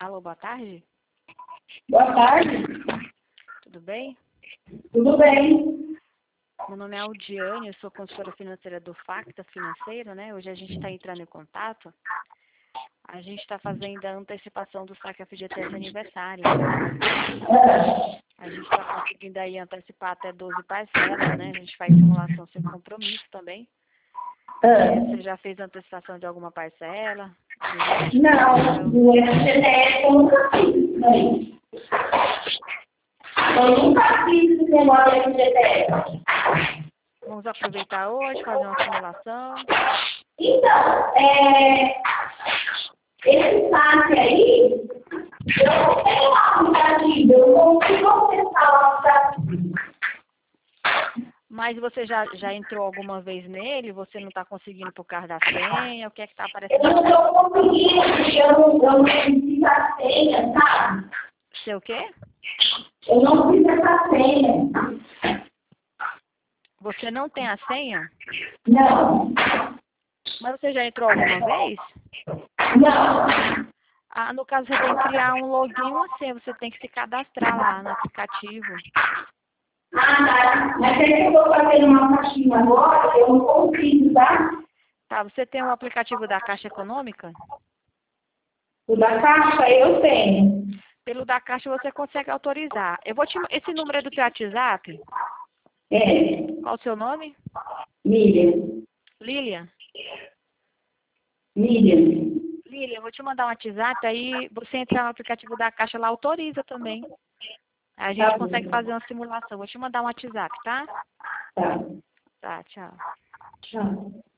Alô, boa tarde. Boa tarde. Tudo bem? Tudo bem? Meu nome é Aldiane, eu sou consultora financeira do Facta Financeiro, né? Hoje a gente está entrando em contato. A gente está fazendo a antecipação do saque FGTS de aniversário. A gente está conseguindo aí antecipar até 12 parcelas, né? A gente faz simulação sem compromisso também. Você já fez antecipação de alguma parcela? Não, no FGTS eu nunca fiz, mãe. Eu nunca fiz esse negócio de FGTS. Vamos aproveitar hoje, fazer uma simulação. Então, esse saque aí, eu não tenho um aplicativo, eu não consigo acessar o aplicativo. Mas você já entrou alguma vez nele? Você não está conseguindo por causa da senha? O que é que está aparecendo? Eu não estou conseguindo, porque eu não fiz a senha, sabe? Seu quê? Eu não fiz essa senha. Você não tem a senha? Não. Mas você já entrou alguma vez? Não. Ah, no caso, você tem que criar um login e uma senha. Você tem que se cadastrar lá no aplicativo. Ah, tá. Mas é que eu estou fazendo uma caixinha agora, eu não consigo, tá? Tá, você tem o aplicativo da Caixa Econômica? O da caixa eu tenho. Pelo da Caixa você consegue autorizar. Esse número é do teu WhatsApp? É. Qual o seu nome? Miriam. Lilian? Miriam. Lilian, eu vou te mandar um WhatsApp, aí você entra no aplicativo da Caixa lá, autoriza também. Aí a gente Tá consegue bom. fazer uma simulação. Vou te mandar um WhatsApp, tá? Tá. Tá, tchau. Tchau.